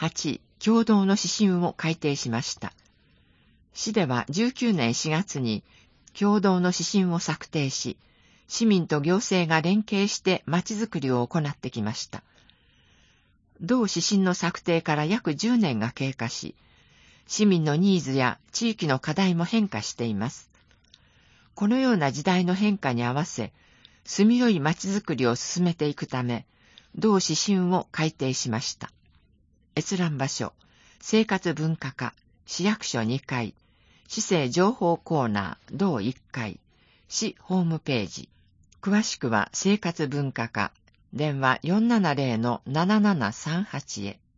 8、共同の指針を改定しました。市では19年4月に共同の指針を策定し、市民と行政が連携してまちづくりを行ってきました。同指針の策定から約10年が経過し、市民のニーズや地域の課題も変化しています。このような時代の変化に合わせ、住みよいまちづくりを進めていくため、同指針を改定しました。閲覧場所、生活文化課、市役所2階、市政情報コーナー、同1階、市ホームページ。詳しくは生活文化課、電話470-7738へ。